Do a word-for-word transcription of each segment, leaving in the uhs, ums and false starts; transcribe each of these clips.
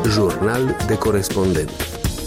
Jurnal de corespondent.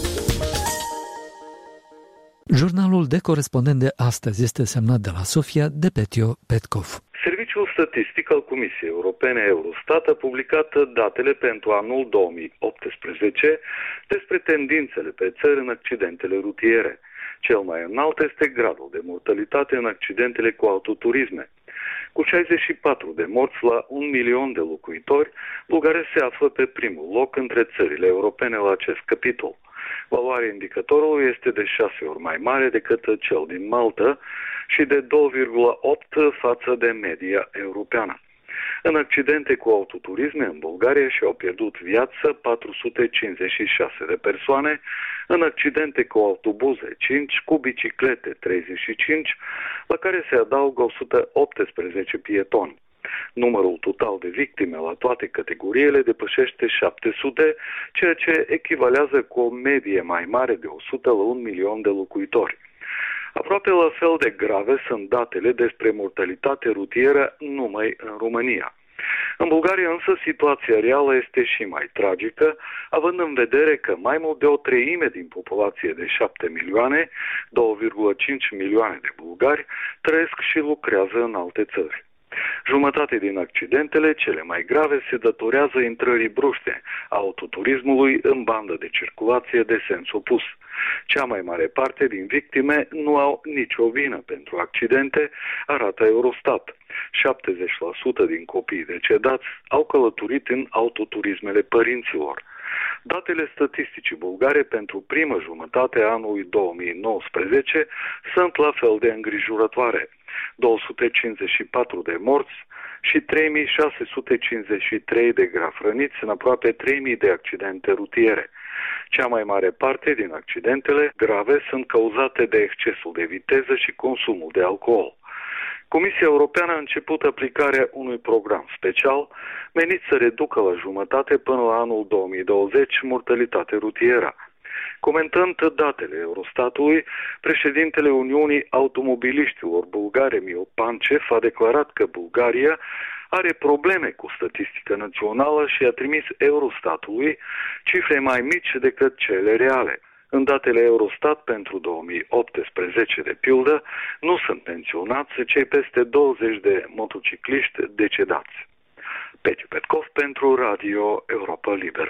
Jurnalul de corespondent de astăzi este semnat de la Sofia de Petio Petkov. Serviciul Statistic al Comisiei Europene Eurostat a publicat datele pentru anul două mii optsprezece despre tendințele pe țări în accidentele rutiere. Cel mai înalt este gradul de mortalitate în accidentele cu autoturisme. Cu șaizeci și patru de morți la un milion de locuitori, Bulgaria se află pe primul loc între țările europene la acest capitol. Valoarea indicatorului este de șase ori mai mare decât cel din Malta și de doi virgulă opt față de media europeană. În accidente cu autoturisme în Bulgaria și-au pierdut viața patru sute cincizeci și șase de persoane, în accidente cu autobuze cinci, cu biciclete treizeci și cinci, la care se adaugă o sută optsprezece pietoni. Numărul total de victime la toate categoriile depășește șapte sute, ceea ce echivalează cu o medie mai mare de o sută la un milion de locuitori. Aproape la fel de grave sunt datele despre mortalitate rutieră numai în România. În Bulgaria însă situația reală este și mai tragică, având în vedere că mai mult de o treime din populație de șapte milioane, două virgulă cinci milioane de bulgari, trăiesc și lucrează în alte țări. Jumătate din accidentele cele mai grave se datorează intrării bruște a autoturismului în bandă de circulație de sens opus. Cea mai mare parte din victime nu au nicio vină pentru accidente, arată Eurostat. șaptezeci la sută din copiii decedați au călătorit în autoturismele părinților. Datele statisticii bulgare pentru prima jumătate a anului două mii nouăsprezece sunt la fel de îngrijorătoare. două sute cincizeci și patru de morți și trei mii șase sute cincizeci și trei de grav răniți în aproape trei mii de accidente rutiere. Cea mai mare parte din accidentele grave sunt cauzate de excesul de viteză și consumul de alcool. Comisia Europeană a început aplicarea unui program special menit să reducă la jumătate până la anul două mii douăzeci mortalitatea rutieră. Comentând datele Eurostatului, președintele Uniunii Automobiliștilor bulgare Mil Pancev a declarat că Bulgaria are probleme cu statistica națională și a trimis Eurostatului cifre mai mici decât cele reale. În datele Eurostat pentru două mii optsprezece, de pildă, nu sunt menționați cei peste douăzeci de motocicliști decedați. Petio Petkov pentru Radio Europa Liberă.